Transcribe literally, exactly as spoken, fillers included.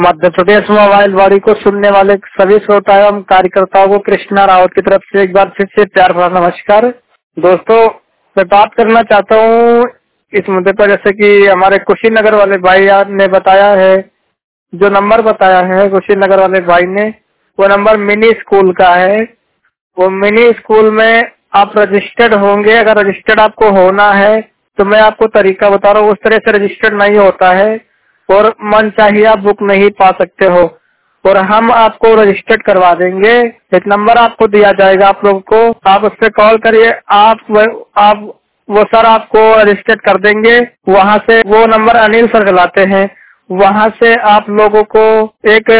Madhya Pradesh mobile वाणी को सुनने वाले सभी श्रोता एवं कार्यकर्ताओं को कृष्णा रावत की तरफ से एक बार फिर से प्यार भरा नमस्कार। दोस्तों, मैं बात करना चाहता हूँ इस मुद्दे पर, जैसे कि हमारे कुशीनगर वाले भाई ने बताया है, जो नंबर बताया है कुशीनगर वाले भाई ने, वो नंबर मिनी स्कूल का है। वो मिनी स्कूल में आप रजिस्टर्ड होंगे। अगर रजिस्टर्ड आपको होना है तो मैं आपको तरीका बता रहा हूँ, उस तरह से रजिस्टर्ड नहीं होता है और मन चाहिए आप बुक नहीं पा सकते हो, और हम आपको रजिस्टर्ड करवा देंगे। एक नंबर आपको दिया जाएगा आप लोगों को, आप उस पर कॉल करिए। आप वो, आप वो सर आपको रजिस्टर्ड कर देंगे। वहाँ से वो नंबर अनिल सर चलाते हैं, वहाँ से आप लोगों को एक